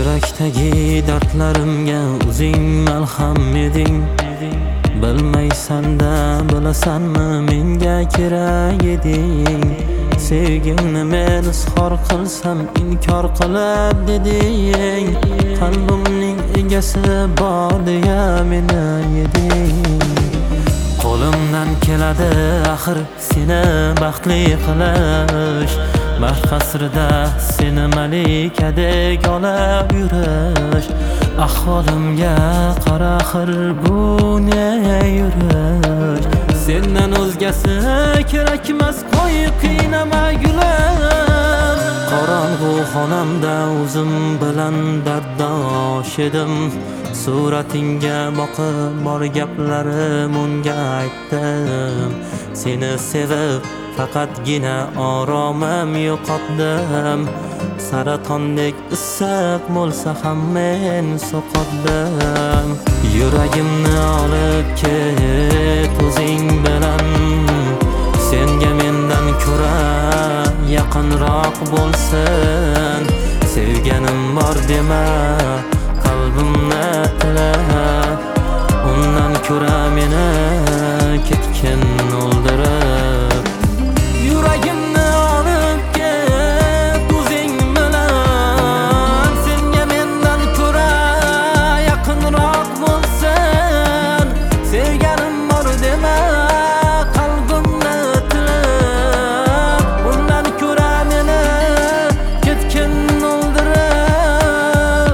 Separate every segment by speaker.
Speaker 1: Yurakdagi dardlarimga o'zing malham eding. Bilmaysan-da bilasanmi menga kerak eding. Sevgimni men izhor qilsam inkor qilib deding. Qalbimning egasi bor deya meni yeding. Qo'limdan keladi axir seni baxtli qilish. Baxt qasrida seni malikadek olib yurish. Ahvolimga qara axir bu ne yurish. Sendan o'zgasi kerakmas qo'y qiynama gulim. Qorong'u xonamda o'zim bilan darddosh edim. Suratingga boqib bor gaplarim unga aytdim. Seni sevib faqatgina oromim yo'qotdim. Saratondek issiq bo'lsa ham men so'qotdim. Yuragimni olib ket o'zing bilan. Senga mendan ko'ra yaqinroq bo'lsin. Sevganim bor dema, qalbimni tila. Undan ko'ra meni ketgin o'ldirib. Yuragimni olib ket o'zing bilan. Senga mendan ko'ra yaqinroq bo'lsin. Sevganim bor dema, qalbimni tila. Undan ko'ra meni ketgin o'ldirib.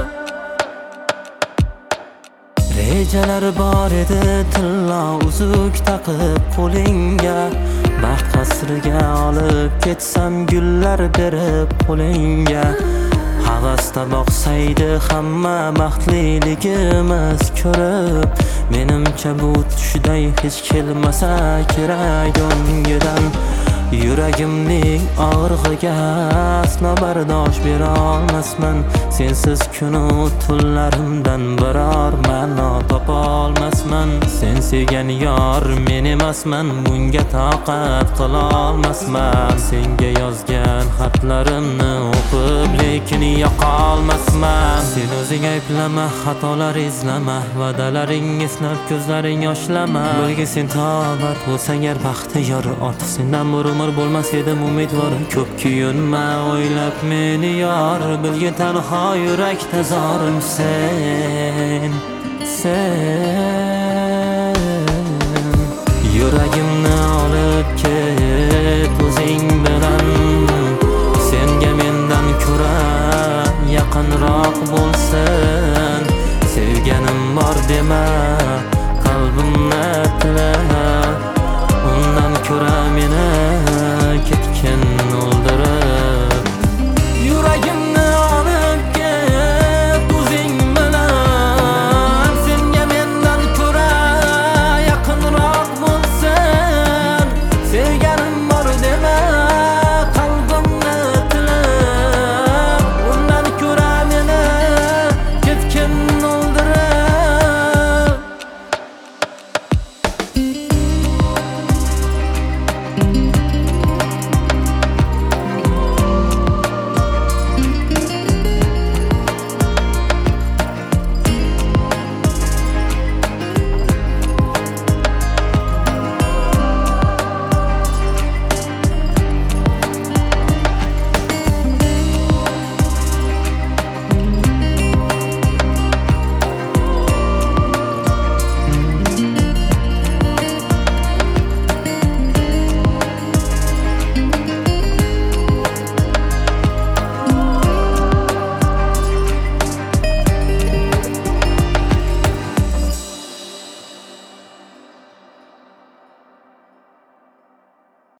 Speaker 1: Rejalar bor edi tilla uzuk taqib qo'lingga. Baxt qasriga olib ketsam gullar berib qo'lingga. Havasda boqsaydi hamma baxtliligimiz ko'rib. Menimcha bu tushday hech kelmasa kerak o'ngidan. Yuragimning og'rig'iga aslo bardosh bera olmasman. Sensiz kunu tunlarimdan biror ma'no topa olmasman. Sen sevgan yor men emasman, bunga toqat qila olmasman. Senga yozgan xatlarimni o'qib lekin yoqa olmasman. Sen o'zing ayblama, xatolar izlama, va'dalaring eslab ko'zlaring yoshlama. Bo'lgi sen tobat bo'lsang agar baxtiyor, ortiq sendan bir umr bo'lmas edim umidvor. Ko'p kuyunma o'ylab meni yor, bilgin tanho yurakda zorim sen. Yuragimni olib ket o'zing bilan. Senga mendan ko'ra yaqinroq bo'lsin. Sevganim bor dema, qalbimni tila.